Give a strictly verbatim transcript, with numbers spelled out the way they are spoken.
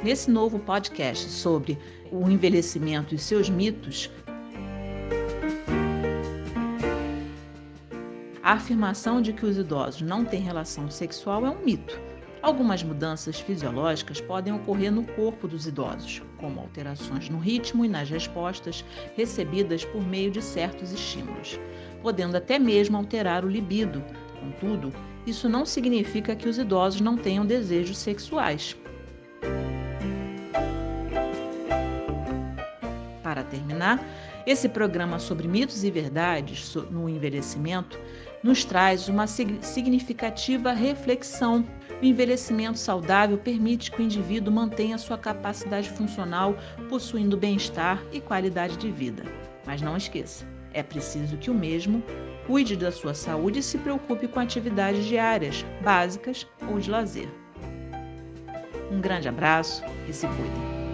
Nesse novo podcast sobre o envelhecimento e seus mitos, a afirmação de que os idosos não têm relação sexual é um mito. Algumas mudanças fisiológicas podem ocorrer no corpo dos idosos, como alterações no ritmo e nas respostas recebidas por meio de certos estímulos, podendo até mesmo alterar o libido. Contudo, isso não significa que os idosos não tenham desejos sexuais. Para terminar, esse programa sobre mitos e verdades no envelhecimento nos traz uma significativa reflexão. O envelhecimento saudável permite que o indivíduo mantenha sua capacidade funcional, possuindo bem-estar e qualidade de vida. Mas não esqueça, é preciso que o mesmo cuide da sua saúde e se preocupe com atividades diárias, básicas ou de lazer. Um grande abraço e se cuidem.